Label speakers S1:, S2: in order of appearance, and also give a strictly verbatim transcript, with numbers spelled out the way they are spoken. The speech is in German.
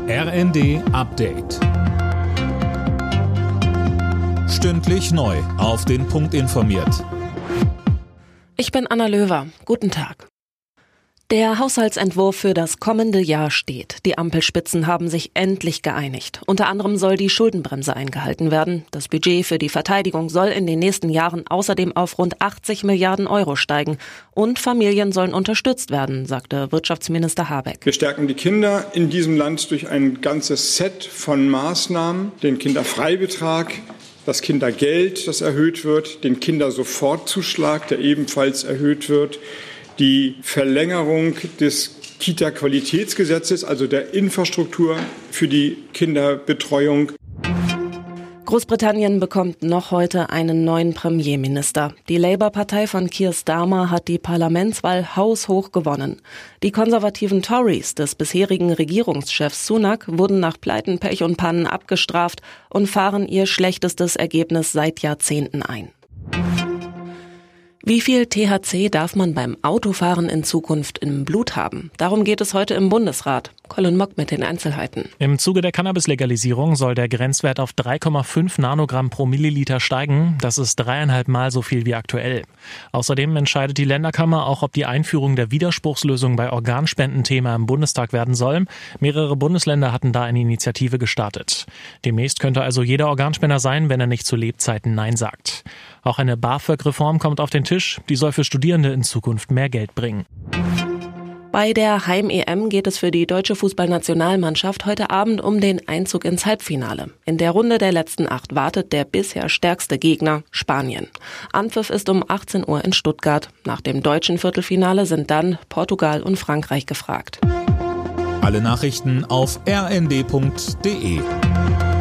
S1: R N D Update. Stündlich neu auf den Punkt informiert.
S2: Ich bin Anna Löwer. Guten Tag. Der Haushaltsentwurf für das kommende Jahr steht. Die Ampelspitzen haben sich endlich geeinigt. Unter anderem soll die Schuldenbremse eingehalten werden. Das Budget für die Verteidigung soll in den nächsten Jahren außerdem auf rund achtzig Milliarden Euro steigen. Und Familien sollen unterstützt werden, sagte Wirtschaftsminister Habeck.
S3: Wir stärken die Kinder in diesem Land durch ein ganzes Set von Maßnahmen. Den Kinderfreibetrag, das Kindergeld, das erhöht wird, den Kindersofortzuschlag, der ebenfalls erhöht wird, die Verlängerung des Kita-Qualitätsgesetzes, also der Infrastruktur für die Kinderbetreuung.
S2: Großbritannien bekommt noch heute einen neuen Premierminister. Die Labour-Partei von Keir Starmer hat die Parlamentswahl haushoch gewonnen. Die konservativen Tories des bisherigen Regierungschefs Sunak wurden nach Pleiten, Pech und Pannen abgestraft und fahren ihr schlechtestes Ergebnis seit Jahrzehnten ein. Wie viel T H C darf man beim Autofahren in Zukunft im Blut haben? Darum geht es heute im Bundesrat. Colin Mock mit den Einzelheiten.
S4: Im Zuge der Cannabis-Legalisierung soll der Grenzwert auf drei Komma fünf Nanogramm pro Milliliter steigen. Das ist dreieinhalb Mal so viel wie aktuell. Außerdem entscheidet die Länderkammer auch, ob die Einführung der Widerspruchslösung bei Organspenden Thema im Bundestag werden soll. Mehrere Bundesländer hatten da eine Initiative gestartet. Demnächst könnte also jeder Organspender sein, wenn er nicht zu Lebzeiten Nein sagt. Auch eine BAföG-Reform kommt auf den Tisch. Die soll für Studierende in Zukunft mehr Geld bringen.
S2: Bei der Heim-E M geht es für die deutsche Fußballnationalmannschaft heute Abend um den Einzug ins Halbfinale. In der Runde der letzten acht wartet der bisher stärkste Gegner, Spanien. Anpfiff ist um achtzehn Uhr in Stuttgart. Nach dem deutschen Viertelfinale sind dann Portugal und Frankreich gefragt.
S1: Alle Nachrichten auf r n d punkt d e.